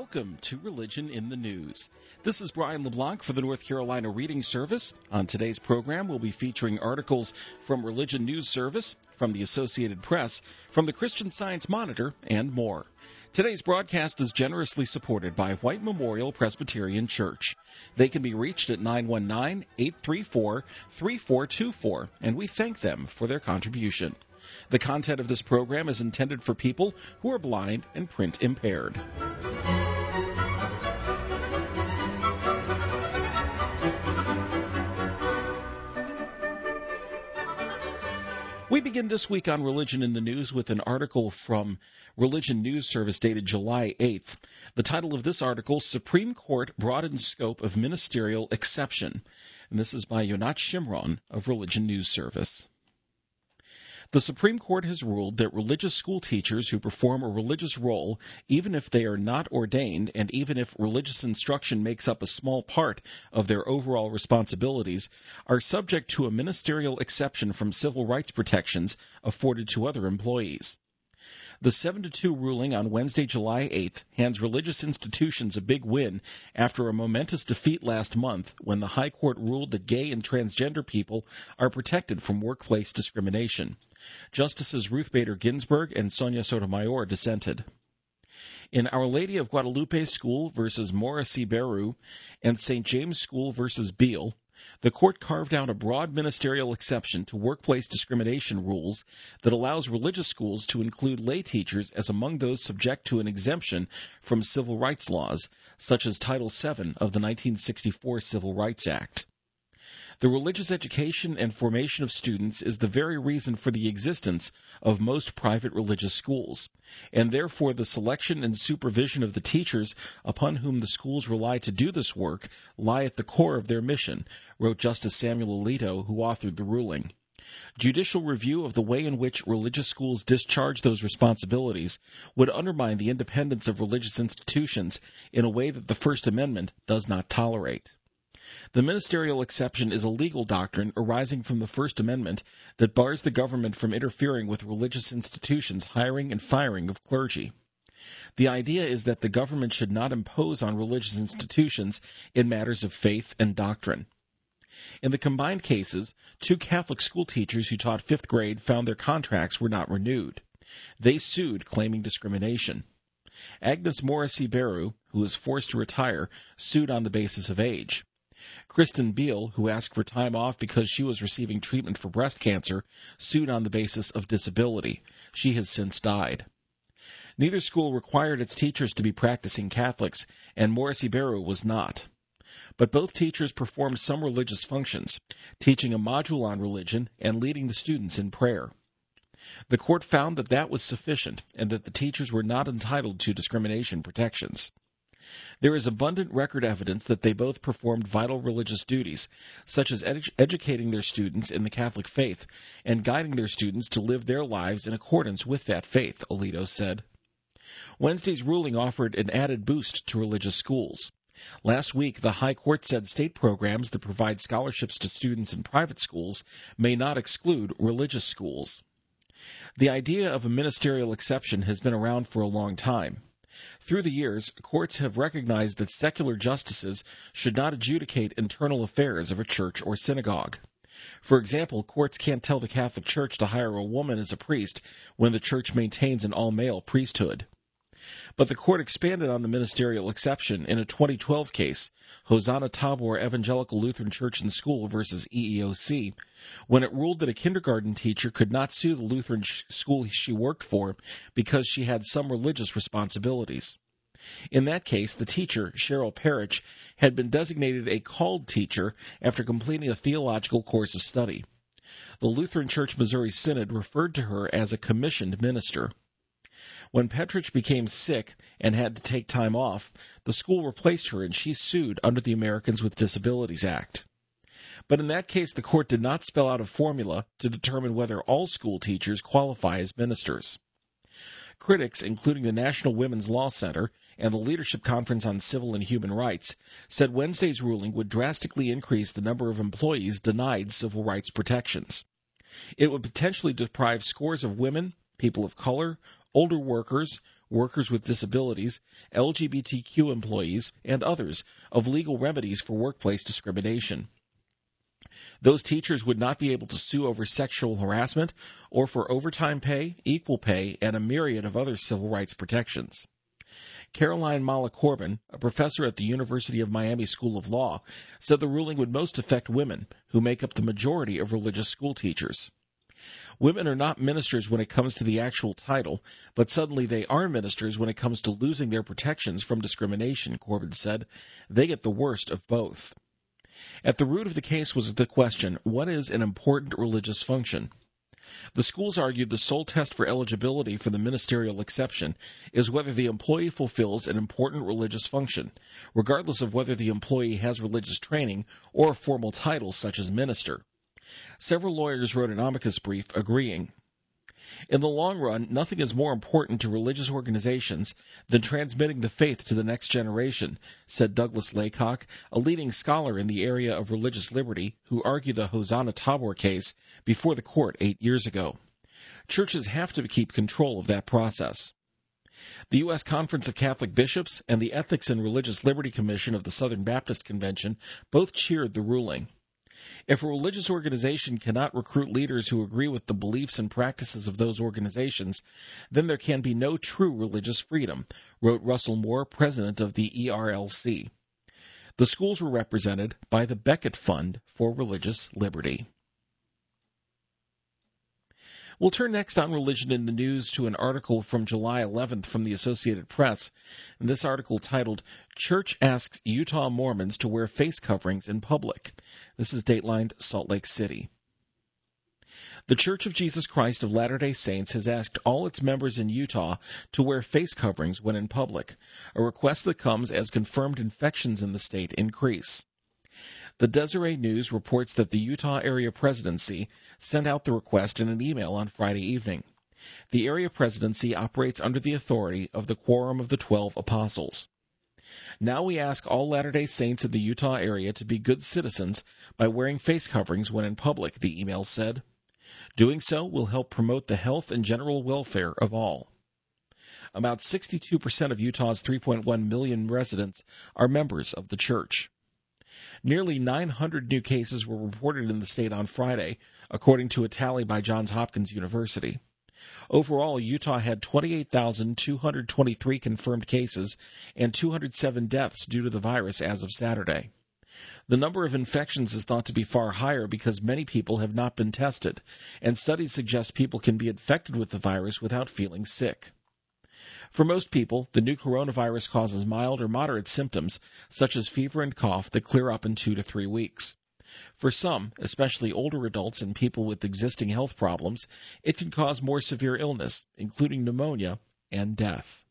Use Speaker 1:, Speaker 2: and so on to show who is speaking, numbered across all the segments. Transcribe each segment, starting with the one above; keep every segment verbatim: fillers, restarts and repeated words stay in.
Speaker 1: Welcome to Religion in the News. This is Brian LeBlanc for the North Carolina Reading Service. On today's program, we'll be featuring articles from Religion News Service, from the Associated Press, from the Christian Science Monitor, and more. Today's broadcast is generously supported by White Memorial Presbyterian Church. They can be reached at nine one nine, eight three four, three four two four, and we thank them for their contribution. The content of this program is intended for people who are blind and print impaired. We begin this week on Religion in the News with an article from Religion News Service dated July eighth. The title of this article, Supreme Court Broadens Scope of Ministerial Exception. And this is by Yonat Shimron of Religion News Service. The Supreme Court has ruled that religious school teachers who perform a religious role, even if they are not ordained and even if religious instruction makes up a small part of their overall responsibilities, are subject to a ministerial exception from civil rights protections afforded to other employees. The seven to two ruling on Wednesday, July eighth, hands religious institutions a big win after a momentous defeat last month when the High Court ruled that gay and transgender people are protected from workplace discrimination. Justices Ruth Bader Ginsburg and Sonia Sotomayor dissented. In Our Lady of Guadalupe School versus Morrissey Beru and Saint James School versus Beale, the court carved out a broad ministerial exception to workplace discrimination rules that allows religious schools to include lay teachers as among those subject to an exemption from civil rights laws, such as Title seven of the nineteen sixty-four Civil Rights Act. The religious education and formation of students is the very reason for the existence of most private religious schools, and therefore the selection and supervision of the teachers upon whom the schools rely to do this work lie at the core of their mission, wrote Justice Samuel Alito, who authored the ruling. Judicial review of the way in which religious schools discharge those responsibilities would undermine the independence of religious institutions in a way that the First Amendment does not tolerate. The ministerial exception is a legal doctrine arising from the First Amendment that bars the government from interfering with religious institutions' hiring and firing of clergy. The idea is that the government should not impose on religious institutions in matters of faith and doctrine. In the combined cases, two Catholic school teachers who taught fifth grade found their contracts were not renewed. They sued, claiming discrimination. Agnes Morrissey Beru, who was forced to retire, sued on the basis of age. Kristen Beale, who asked for time off because she was receiving treatment for breast cancer, sued on the basis of disability. She has since died. Neither school required its teachers to be practicing Catholics, and Morrissey Beru was not. But both teachers performed some religious functions, teaching a module on religion and leading the students in prayer. The court found that that was sufficient and that the teachers were not entitled to discrimination protections. There is abundant record evidence that they both performed vital religious duties, such as edu- educating their students in the Catholic faith and guiding their students to live their lives in accordance with that faith, Alito said. Wednesday's ruling offered an added boost to religious schools. Last week, the High Court said state programs that provide scholarships to students in private schools may not exclude religious schools. The idea of a ministerial exception has been around for a long time. Through the years, courts have recognized that secular justices should not adjudicate internal affairs of a church or synagogue. For example, courts can't tell the Catholic Church to hire a woman as a priest when the church maintains an all-male priesthood. But the court expanded on the ministerial exception in a twenty twelve case, Hosanna Tabor Evangelical Lutheran Church and School versus E E O C, when it ruled that a kindergarten teacher could not sue the Lutheran sh- school she worked for because she had some religious responsibilities. In that case, the teacher, Cheryl Parrish, had been designated a called teacher after completing a theological course of study. The Lutheran Church Missouri Synod referred to her as a commissioned minister. When Petrich became sick and had to take time off, the school replaced her and she sued under the Americans with Disabilities Act. But in that case, the court did not spell out a formula to determine whether all school teachers qualify as ministers. Critics, including the National Women's Law Center and the Leadership Conference on Civil and Human Rights, said Wednesday's ruling would drastically increase the number of employees denied civil rights protections. It would potentially deprive scores of women, people of color, older workers, workers with disabilities, L G B T Q employees, and others of legal remedies for workplace discrimination. Those teachers would not be able to sue over sexual harassment or for overtime pay, equal pay, and a myriad of other civil rights protections. Caroline Mala Corbin, a professor at the University of Miami School of Law, said the ruling would most affect women, who make up the majority of religious school teachers. Women are not ministers when it comes to the actual title, but suddenly they are ministers when it comes to losing their protections from discrimination, Corbin said. They get the worst of both. At the root of the case was the question, what is an important religious function? The schools argued the sole test for eligibility for the ministerial exception is whether the employee fulfills an important religious function, regardless of whether the employee has religious training or a formal title such as minister. Several lawyers wrote an amicus brief agreeing. In the long run, nothing is more important to religious organizations than transmitting the faith to the next generation, said Douglas Laycock, a leading scholar in the area of religious liberty, who argued the Hosanna Tabor case before the court eight years ago. Churches have to keep control of that process. The U S Conference of Catholic Bishops and the Ethics and Religious Liberty Commission of the Southern Baptist Convention both cheered the ruling. If a religious organization cannot recruit leaders who agree with the beliefs and practices of those organizations, then there can be no true religious freedom, wrote Russell Moore, president of the E R L C. The schools were represented by the Becket Fund for Religious Liberty. We'll turn next on Religion in the News to an article from July eleventh from the Associated Press. And this article titled, Church Asks Utah Mormons to Wear Face Coverings in Public. This is datelined Salt Lake City. The Church of Jesus Christ of Latter-day Saints has asked all its members in Utah to wear face coverings when in public, a request that comes as confirmed infections in the state increase. The Deseret News reports that the Utah Area Presidency sent out the request in an email on Friday evening. The Area Presidency operates under the authority of the Quorum of the Twelve Apostles. Now we ask all Latter-day Saints in the Utah area to be good citizens by wearing face coverings when in public, the email said. Doing so will help promote the health and general welfare of all. About sixty-two percent of Utah's three point one million residents are members of the church. Nearly nine hundred new cases were reported in the state on Friday, according to a tally by Johns Hopkins University. Overall, Utah had twenty-eight thousand two hundred twenty-three confirmed cases and two hundred seven deaths due to the virus as of Saturday. The number of infections is thought to be far higher because many people have not been tested, and studies suggest people can be infected with the virus without feeling sick. For most people, the new coronavirus causes mild or moderate symptoms, such as fever and cough, that clear up in two to three weeks. For some, especially older adults and people with existing health problems, it can cause more severe illness, including pneumonia and death.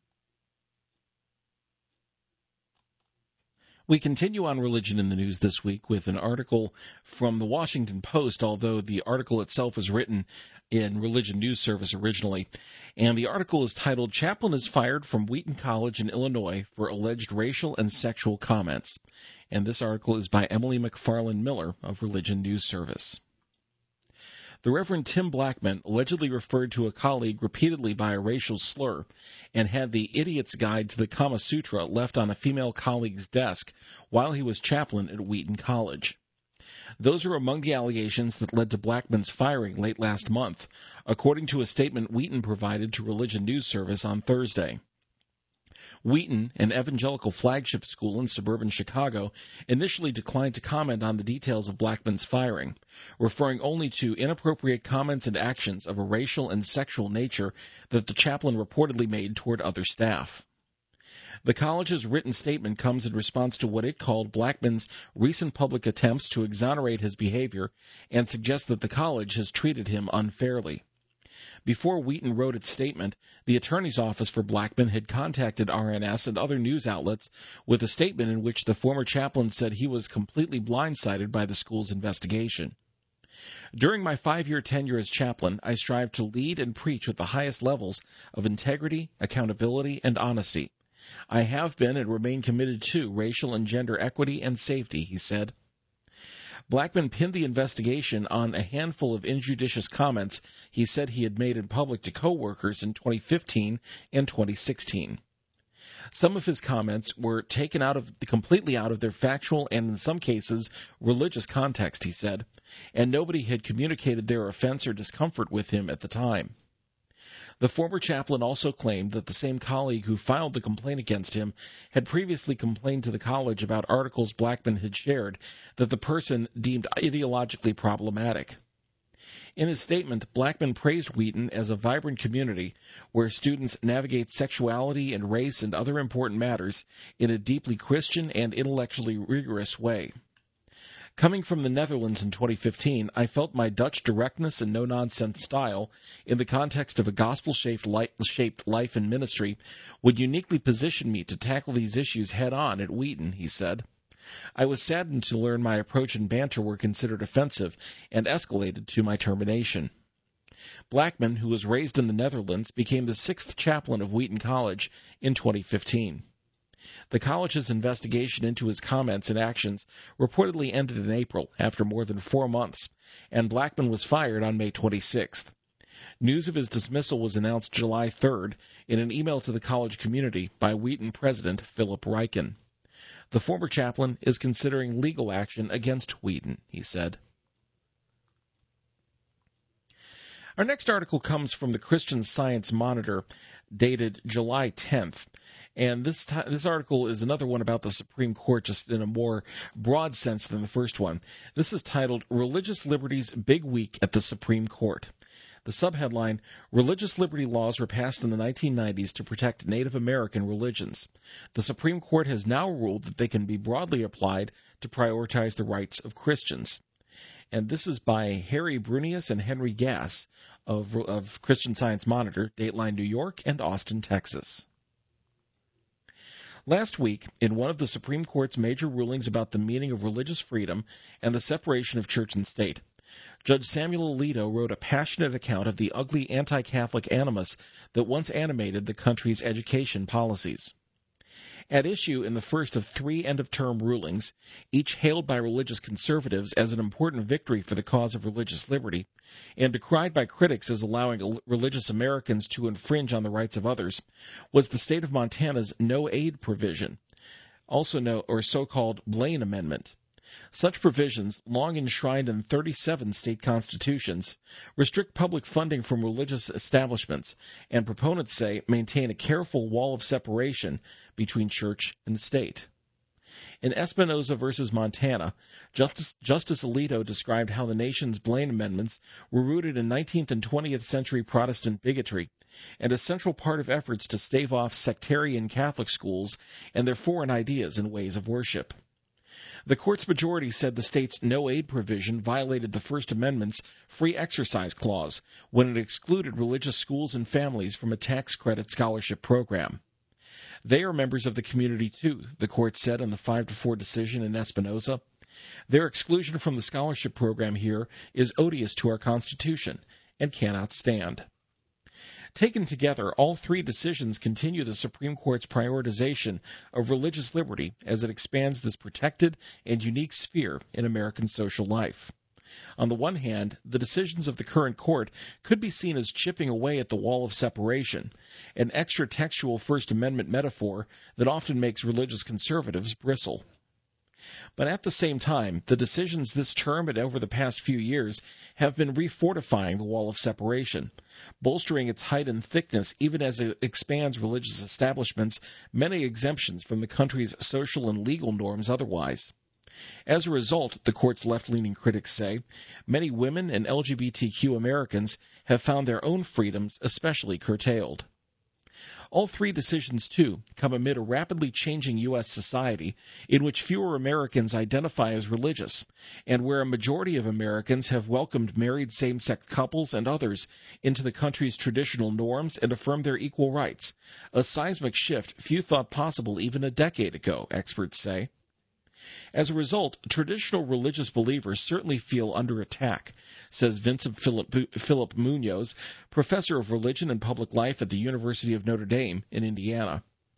Speaker 1: We continue on Religion in the News this week with an article from the Washington Post, although the article itself was written in Religion News Service originally. And the article is titled, Chaplain is Fired from Wheaton College in Illinois for Alleged Racial and Sexual Comments. And this article is by Emily McFarland Miller of Religion News Service. The Reverend Tim Blackman allegedly referred to a colleague repeatedly by a racial slur and had the Idiot's Guide to the Kama Sutra left on a female colleague's desk while he was chaplain at Wheaton College. Those are among the allegations that led to Blackman's firing late last month, according to a statement Wheaton provided to Religion News Service on Thursday. Wheaton, an evangelical flagship school in suburban Chicago, initially declined to comment on the details of Blackman's firing, referring only to inappropriate comments and actions of a racial and sexual nature that the chaplain reportedly made toward other staff. The college's written statement comes in response to what it called Blackman's recent public attempts to exonerate his behavior and suggests that the college has treated him unfairly. Before Wheaton wrote its statement, the attorney's office for Blackman had contacted R N S and other news outlets with a statement in which the former chaplain said he was completely blindsided by the school's investigation. During my five-year tenure as chaplain, I strive to lead and preach with the highest levels of integrity, accountability, and honesty. I have been and remain committed to racial and gender equity and safety, he said. Blackman pinned the investigation on a handful of injudicious comments he said he had made in public to coworkers in twenty fifteen and twenty sixteen. Some of his comments were taken out of completely out of their factual and, in some cases, religious context, he said, and nobody had communicated their offense or discomfort with him at the time. The former chaplain also claimed that the same colleague who filed the complaint against him had previously complained to the college about articles Blackman had shared that the person deemed ideologically problematic. In his statement, Blackman praised Wheaton as a vibrant community where students navigate sexuality and race and other important matters in a deeply Christian and intellectually rigorous way. Coming from the Netherlands in twenty fifteen, I felt my Dutch directness and no-nonsense style, in the context of a gospel-shaped life and ministry, would uniquely position me to tackle these issues head-on at Wheaton, he said. I was saddened to learn my approach and banter were considered offensive and escalated to my termination. Blackman, who was raised in the Netherlands, became the sixth chaplain of Wheaton College in twenty fifteen. The college's investigation into his comments and actions reportedly ended in April, after more than four months, and Blackman was fired on May twenty-sixth. News of his dismissal was announced July third in an email to the college community by Wheaton president Philip Ryken. The former chaplain is considering legal action against Wheaton, he said. Our next article comes from the Christian Science Monitor, dated July tenth. And this t- this article is another one about the Supreme Court, just in a more broad sense than the first one. This is titled, Religious Liberties Big Week at the Supreme Court. The subheadline, Religious liberty laws were passed in the nineteen nineties to protect Native American religions. The Supreme Court has now ruled that they can be broadly applied to prioritize the rights of Christians. And this is by Harry Brunius and Henry Gass of, of Christian Science Monitor, Dateline New York and Austin, Texas. Last week, in one of the Supreme Court's major rulings about the meaning of religious freedom and the separation of church and state, Judge Samuel Alito wrote a passionate account of the ugly anti-Catholic animus that once animated the country's education policies. At issue in the first of three end-of-term rulings, each hailed by religious conservatives as an important victory for the cause of religious liberty, and decried by critics as allowing religious Americans to infringe on the rights of others, was the state of Montana's no-aid provision, also known or so-called Blaine Amendment. Such provisions, long enshrined in thirty-seven state constitutions, restrict public funding from religious establishments, and proponents say maintain a careful wall of separation between church and state. In Espinoza versus Montana, Justice, Justice Alito described how the nation's Blaine amendments were rooted in nineteenth and twentieth century Protestant bigotry, and a central part of efforts to stave off sectarian Catholic schools and their foreign ideas and ways of worship. The court's majority said the state's no-aid provision violated the First Amendment's free exercise clause when it excluded religious schools and families from a tax credit scholarship program. They are members of the community, too, the court said in the five to four decision in Espinoza. Their exclusion from the scholarship program here is odious to our Constitution and cannot stand. Taken together, all three decisions continue the Supreme Court's prioritization of religious liberty as it expands this protected and unique sphere in American social life. On the one hand, the decisions of the current court could be seen as chipping away at the wall of separation, an extra-textual First Amendment metaphor that often makes religious conservatives bristle. But at the same time, the decisions this term and over the past few years have been refortifying the wall of separation, bolstering its height and thickness even as it expands religious establishments' many exemptions from the country's social and legal norms otherwise. As a result, the court's left-leaning critics say, many women and L G B T Q Americans have found their own freedoms especially curtailed. All three decisions, too, come amid a rapidly changing U S society in which fewer Americans identify as religious, and where a majority of Americans have welcomed married same-sex couples and others into the country's traditional norms and affirmed their equal rights, a seismic shift few thought possible even a decade ago, experts say. As a result, traditional religious believers certainly feel under attack, says Vincent Philip, Philip Munoz, professor of religion and public life at the University of Notre Dame in Indiana.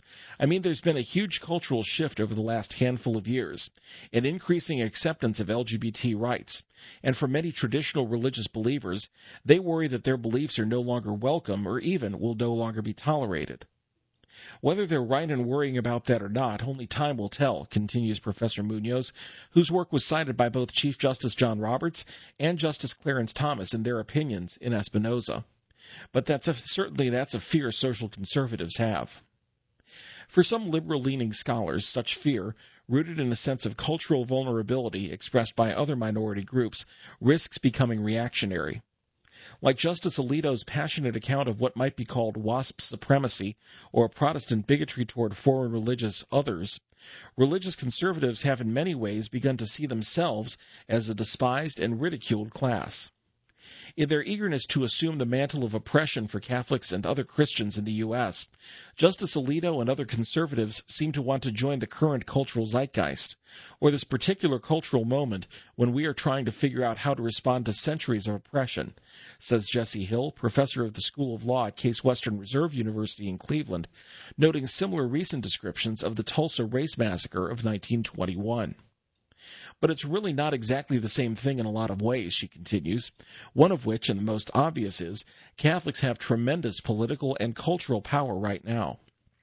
Speaker 1: I mean, there's been a huge cultural shift over the last handful of years, an increasing acceptance of L G B T rights, and for many traditional religious believers, they worry that their beliefs are no longer welcome or even will no longer be tolerated. Whether they're right in worrying about that or not, only time will tell, continues Professor Munoz, whose work was cited by both Chief Justice John Roberts and Justice Clarence Thomas in their opinions in Espinoza. But that's a, certainly that's a fear social conservatives have. For some liberal-leaning scholars, such fear, rooted in a sense of cultural vulnerability expressed by other minority groups, risks becoming reactionary. Like Justice Alito's passionate account of what might be called WASP supremacy or Protestant bigotry toward foreign religious others, religious conservatives have in many ways begun to see themselves as a despised and ridiculed class. In their eagerness to assume the mantle of oppression for Catholics and other Christians in the U S, Justice Alito and other conservatives seem to want to join the current cultural zeitgeist, or this particular cultural moment when we are trying to figure out how to respond to centuries of oppression, says Jesse Hill, professor of the School of Law at Case Western Reserve University in Cleveland, noting similar recent descriptions of the Tulsa race massacre of nineteen twenty-one. But it's really not exactly the same thing in a lot of ways, she continues, one of which, and the most obvious, is Catholics have tremendous political and cultural power right now.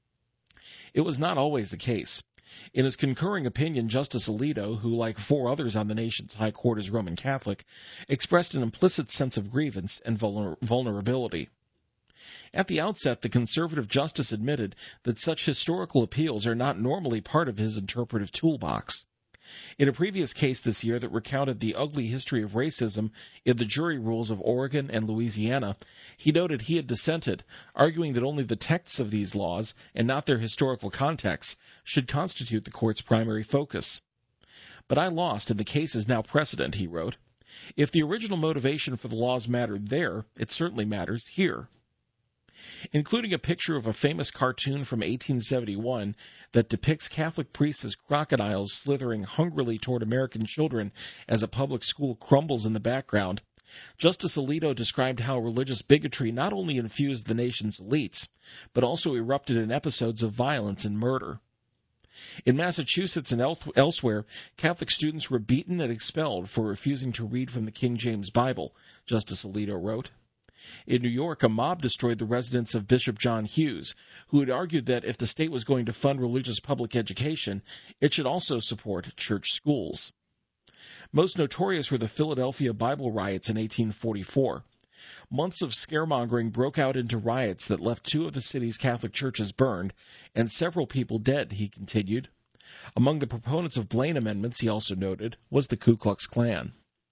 Speaker 1: It was not always the case. In his concurring opinion, Justice Alito, who, like four others on the nation's high court is Roman Catholic, expressed an implicit sense of grievance and vulner- vulnerability. At the outset, the conservative justice admitted that such historical appeals are not normally part of his interpretive toolbox. In a previous case this year that recounted the ugly history of racism in the jury rules of Oregon and Louisiana, he noted he had dissented, arguing that only the texts of these laws, and not their historical contexts, should constitute the court's primary focus. But I lost, and the case is now precedent, he wrote. If the original motivation for the laws mattered there, it certainly matters here. Including a picture of a famous cartoon from eighteen seventy-one that depicts Catholic priests as crocodiles slithering hungrily toward American children as a public school crumbles in the background, Justice Alito described how religious bigotry not only infused the nation's elites, but also erupted in episodes of violence and murder. In Massachusetts and el- elsewhere, Catholic students were beaten and expelled for refusing to read from the King James Bible, Justice Alito wrote. In New York, a mob destroyed the residence of Bishop John Hughes, who had argued that if the state was going to fund religious public education, it should also support church schools. Most notorious were the Philadelphia Bible riots in eighteen forty-four. Months of scaremongering broke out into riots that left two of the city's Catholic churches burned, and several people dead, he continued. Among the proponents of Blaine amendments, he also noted, was the Ku Klux Klan.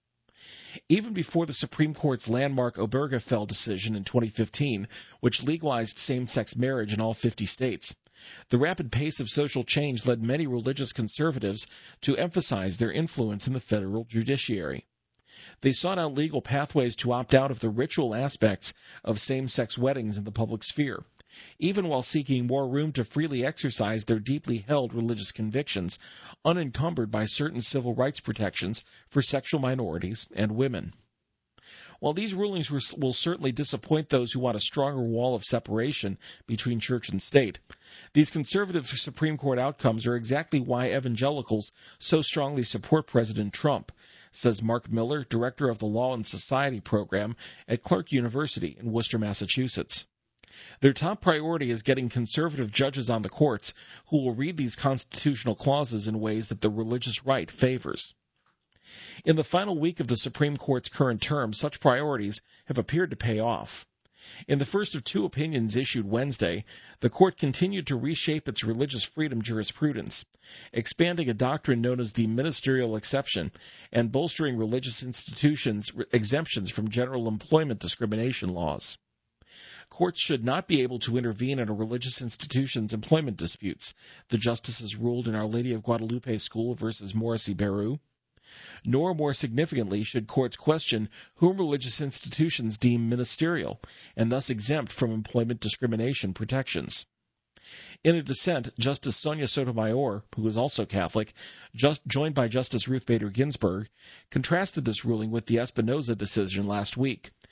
Speaker 1: Even before the Supreme Court's landmark Obergefell decision in twenty fifteen, which legalized same-sex marriage in all fifty states, the rapid pace of social change led many religious conservatives to emphasize their influence in the federal judiciary. They sought out legal pathways to opt out of the ritual aspects of same-sex weddings in the public sphere, even while seeking more room to freely exercise their deeply held religious convictions, unencumbered by certain civil rights protections for sexual minorities and women. While these rulings will certainly disappoint those who want a stronger wall of separation between church and state, these conservative Supreme Court outcomes are exactly why evangelicals so strongly support President Trump, says Mark Miller, director of the Law and Society program at Clark University in Worcester, Massachusetts. Their top priority is getting conservative judges on the courts who will read these constitutional clauses in ways that the religious right favors. In the final week of the Supreme Court's current term, such priorities have appeared to pay off. In the first of two opinions issued Wednesday, the court continued to reshape its religious freedom jurisprudence, expanding a doctrine known as the ministerial exception and bolstering religious institutions' exemptions from general employment discrimination laws. Courts should not be able to intervene in a religious institution's employment disputes, the justices ruled in Our Lady of Guadalupe School versus Morrissey Beru. Nor, more significantly, should courts question whom religious institutions deem ministerial, and thus exempt from employment discrimination protections. In a dissent, Justice Sonia Sotomayor, who is also Catholic, just joined by Justice Ruth Bader Ginsburg, contrasted this ruling with the Espinoza decision last week,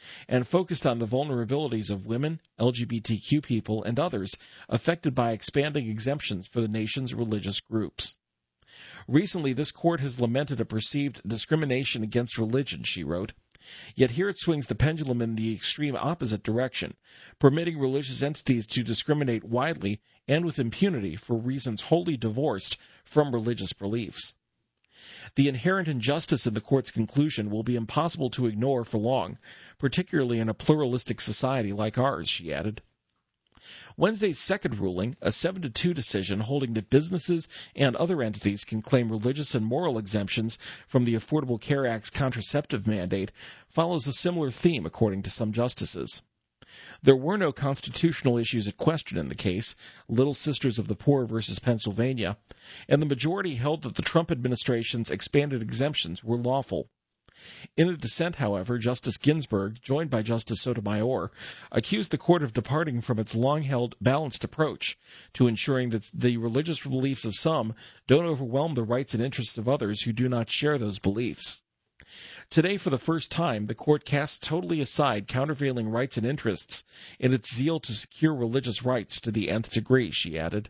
Speaker 1: and focused on the vulnerabilities of women, L G B T Q people, and others affected by expanding exemptions for the nation's religious groups. Recently, this court has lamented a perceived discrimination against religion, she wrote. Yet here it swings the pendulum in the extreme opposite direction, permitting religious entities to discriminate widely and with impunity for reasons wholly divorced from religious beliefs. The inherent injustice in the court's conclusion will be impossible to ignore for long, particularly in a pluralistic society like ours, she added. Wednesday's second ruling, a seven to two decision holding that businesses and other entities can claim religious and moral exemptions from the Affordable Care Act's contraceptive mandate, follows a similar theme, according to some justices. There were no constitutional issues at question in the case, Little Sisters of the Poor versus Pennsylvania, and the majority held that the Trump administration's expanded exemptions were lawful. In a dissent, however, Justice Ginsburg, joined by Justice Sotomayor, accused the court of departing from its long-held balanced approach to ensuring that the religious beliefs of some don't overwhelm the rights and interests of others who do not share those beliefs. Today, for the first time, the court casts totally aside countervailing rights and interests in its zeal to secure religious rights to the nth degree, she added.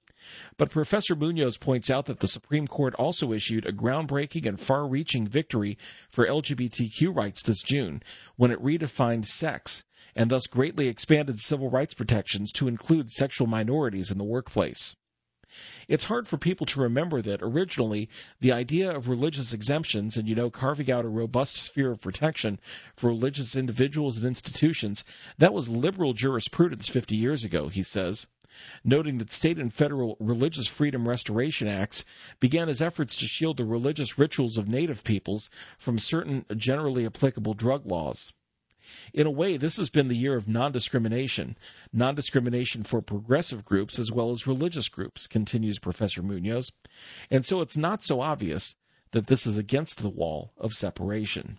Speaker 1: But Professor Munoz points out that the Supreme Court also issued a groundbreaking and far-reaching victory for L G B T Q rights this June when it redefined sex and thus greatly expanded civil rights protections to include sexual minorities in the workplace. It's hard for people to remember that, originally, the idea of religious exemptions and, you know, carving out a robust sphere of protection for religious individuals and institutions, that was liberal jurisprudence fifty years ago, he says, noting that state and federal Religious Freedom Restoration Acts began as efforts to shield the religious rituals of Native peoples from certain generally applicable drug laws. In a way, this has been the year of non-discrimination, non-discrimination for progressive groups as well as religious groups, continues Professor Munoz, and so it's not so obvious that this is against the wall of separation.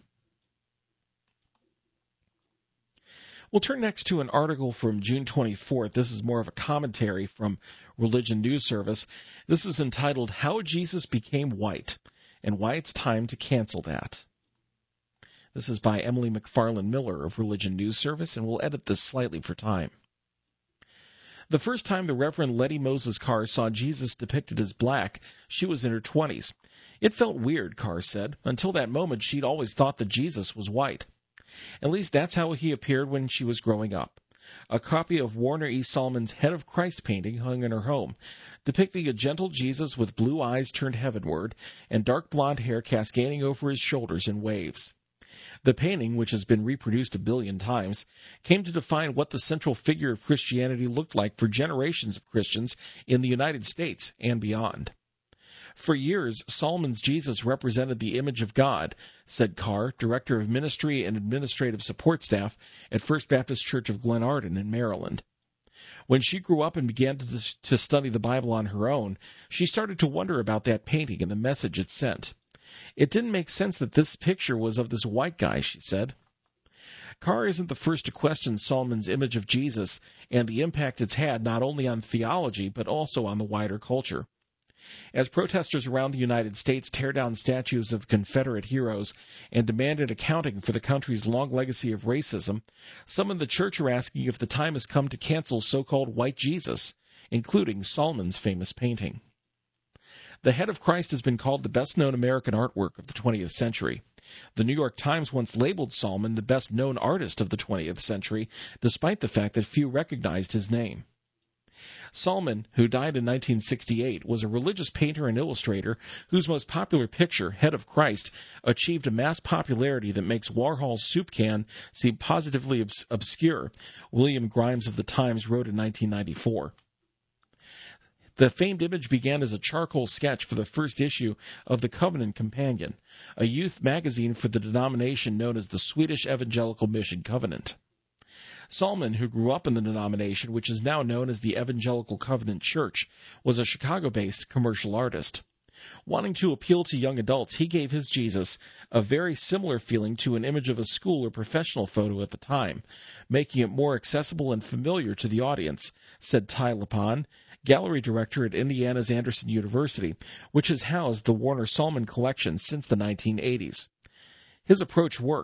Speaker 1: We'll turn next to an article from June twenty-fourth. This is more of a commentary from Religion News Service. This is entitled, How Jesus Became White and Why It's Time to Cancel That. This is by Emily McFarland Miller of Religion News Service, and we'll edit this slightly for time. The first time the Reverend Letty Moses Carr saw Jesus depicted as black, she was in her twenties. It felt weird, Carr said. Until that moment, she'd always thought that Jesus was white. At least that's how he appeared when she was growing up. A copy of Warner E. Salmon's Head of Christ painting hung in her home, depicting a gentle Jesus with blue eyes turned heavenward and dark blonde hair cascading over his shoulders in waves. The painting, which has been reproduced a billion times, came to define what the central figure of Christianity looked like for generations of Christians in the United States and beyond. For years, Salmon's Jesus represented the image of God, said Carr, Director of Ministry and Administrative Support Staff at First Baptist Church of Glen Arden in Maryland. When she grew up and began to, to study the Bible on her own, she started to wonder about that painting and the message it sent. It didn't make sense that this picture was of this white guy, she said. Carr isn't the first to question Salmon's image of Jesus and the impact it's had not only on theology but also on the wider culture. As protesters around the United States tear down statues of Confederate heroes and demanded accounting for the country's long legacy of racism, some in the church are asking if the time has come to cancel so-called white Jesus, including Salmon's famous painting. The Head of Christ has been called the best-known American artwork of the twentieth century. The New York Times once labeled Salmon the best-known artist of the twentieth century, despite the fact that few recognized his name. Salmon, who died in nineteen sixty-eight, was a religious painter and illustrator whose most popular picture, Head of Christ, achieved a mass popularity that makes Warhol's soup can seem positively obs- obscure, William Grimes of the Times wrote in nineteen ninety-four. The famed image began as a charcoal sketch for the first issue of the Covenant Companion, a youth magazine for the denomination known as the Swedish Evangelical Mission Covenant. Salmon, who grew up in the denomination, which is now known as the Evangelical Covenant Church, was a Chicago-based commercial artist. Wanting to appeal to young adults, he gave his Jesus a very similar feeling to an image of a school or professional photo at the time, making it more accessible and familiar to the audience, said Ty Lapon, gallery director at Indiana's Anderson University, which has housed the Warner Salmon collection since the nineteen eighties. His approach worked.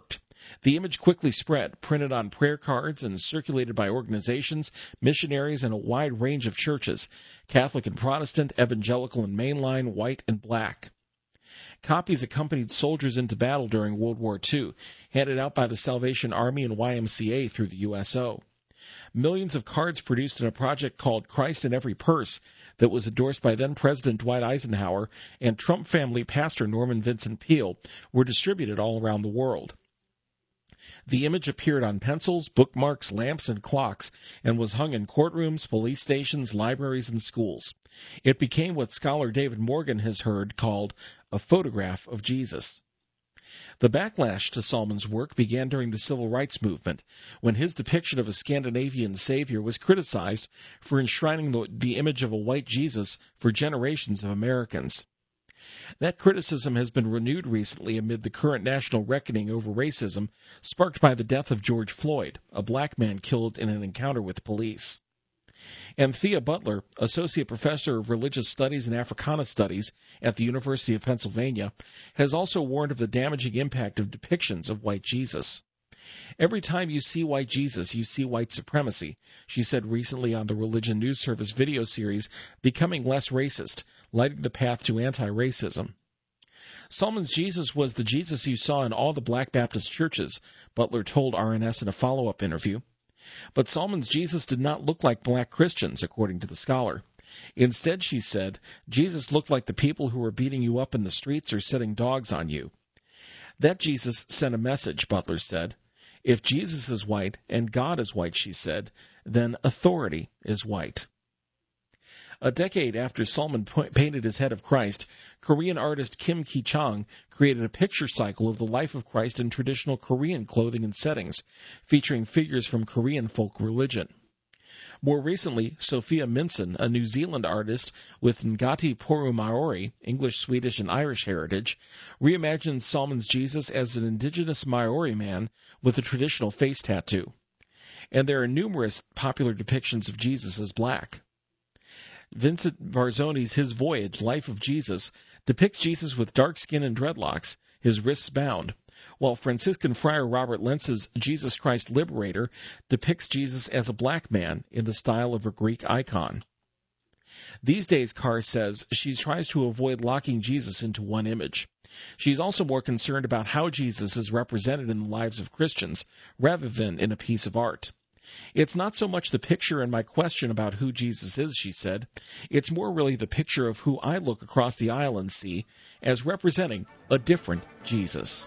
Speaker 1: The image quickly spread, printed on prayer cards and circulated by organizations, missionaries, and a wide range of churches, Catholic and Protestant, evangelical and mainline, white and black. Copies accompanied soldiers into battle during World War Two, handed out by the Salvation Army and Y M C A through the U S O. Millions of cards produced in a project called Christ in Every Purse that was endorsed by then-President Dwight Eisenhower and Trump family pastor Norman Vincent Peale were distributed all around the world. The image appeared on pencils, bookmarks, lamps, and clocks, and was hung in courtrooms, police stations, libraries, and schools. It became what scholar David Morgan has heard called a photograph of Jesus. The backlash to Salmon's work began during the Civil Rights Movement, when his depiction of a Scandinavian savior was criticized for enshrining the, the image of a white Jesus for generations of Americans. That criticism has been renewed recently amid the current national reckoning over racism sparked by the death of George Floyd, a black man killed in an encounter with police. Anthea Butler, Associate Professor of Religious Studies and Africana Studies at the University of Pennsylvania, has also warned of the damaging impact of depictions of white Jesus. Every time you see white Jesus, you see white supremacy, she said recently on the Religion News Service video series, Becoming Less Racist, Lighting the Path to Anti-Racism. Salmon's Jesus was the Jesus you saw in all the Black Baptist churches, Butler told R N S in a follow-up interview. But Salmon's Jesus did not look like black Christians, according to the scholar. Instead, she said, Jesus looked like the people who were beating you up in the streets or setting dogs on you. That Jesus sent a message, Butler said. If Jesus is white and God is white, she said, then authority is white. A decade after Salmon painted his head of Christ, Korean artist Kim Ki-chang created a picture cycle of the life of Christ in traditional Korean clothing and settings, featuring figures from Korean folk religion. More recently, Sophia Minson, a New Zealand artist with Ngati Porou Maori, English, Swedish, and Irish heritage, reimagined Salmon's Jesus as an indigenous Maori man with a traditional face tattoo. And there are numerous popular depictions of Jesus as black. Vincent Barzoni's His Voyage, Life of Jesus, depicts Jesus with dark skin and dreadlocks, his wrists bound, while Franciscan friar Robert Lentz's Jesus Christ Liberator depicts Jesus as a black man in the style of a Greek icon. These days, Carr says, she tries to avoid locking Jesus into one image. She's also more concerned about how Jesus is represented in the lives of Christians, rather than in a piece of art. It's not so much the picture in my question about who Jesus is, she said. It's more really the picture of who I look across the aisle and see as representing a different Jesus.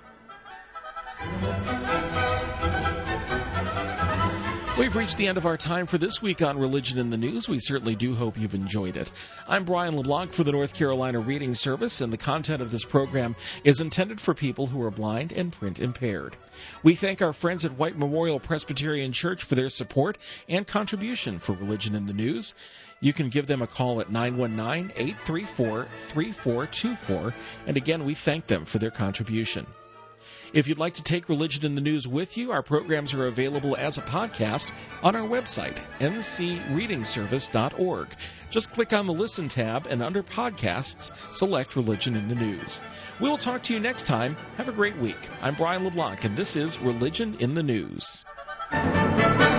Speaker 1: We've reached the end of our time for this week on Religion in the News. We certainly do hope you've enjoyed it. I'm Brian LeBlanc for the North Carolina Reading Service, and the content of this program is intended for people who are blind and print impaired. We thank our friends at White Memorial Presbyterian Church for their support and contribution for Religion in the News. You can give them a call at nine one nine, eight three four, three four two four, and again, we thank them for their contribution. If you'd like to take Religion in the News with you, our programs are available as a podcast on our website, n c reading service dot org. Just click on the Listen tab, and under Podcasts, select Religion in the News. We'll talk to you next time. Have a great week. I'm Brian LeBlanc, and this is Religion in the News.